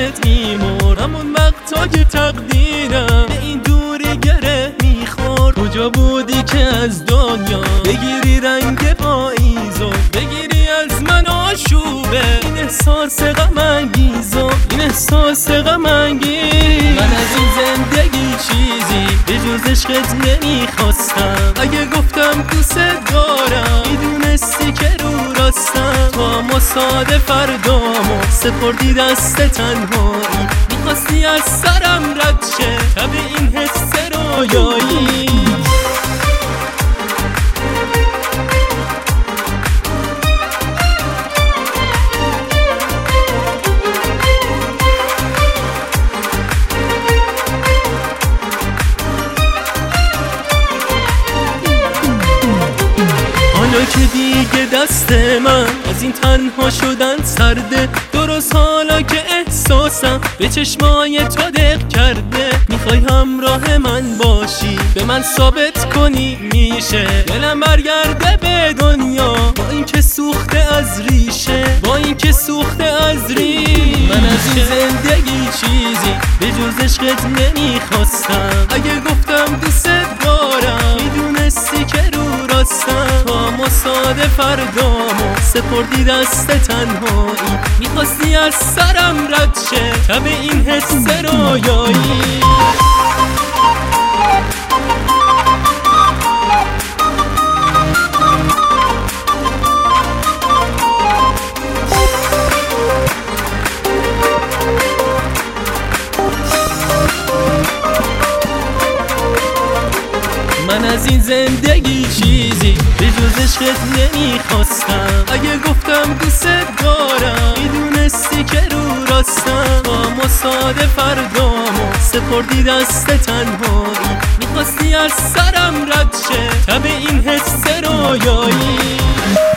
عشقت میمرد، همون وقتا که تقدیرم به این دوری گره میخورد. کجا بودی که از دنیا بگیری رنگ پاییزو، بگیری از من آشوبه این احساس غم انگیزو، این احساس غم انگیز. من از این زندگی چیزی به جز عشقت نمیخواستم. اگه گفتم دوست دارم میدونستی که رو راستم. تو مصادف فردامو سپردی دست تنهایی، میخواستی از سرم رد شه شب این حس رویایی. حالا که دیگه دست من از این تنها شدن سرده، درست حالا که احساسم به چشمای تو دق کرده. میخوای همراه من باشی به من ثابت کنی میشه دلم برگرده به دنیا، با این که سوخته از ریشه، با این که سوخته از ریشه. من از این زندگی چیزی به جز عشقت نمیخواستم. اگه گفتم دوست دارم میدونستی که رو راستم. تا مصادف فردامو سپردی دست تنهایی، میخواستی از سرم رد شه شب این حس رویایی. من از این زندگی چیزی به جز عشقت نمیخواستم. اگه گفتم دوست دارم میدونستی که رو راستم. با مصادف فردامو سپردی دست تنهایی، میخواستی از سرم رد شه شب این حس رویایی.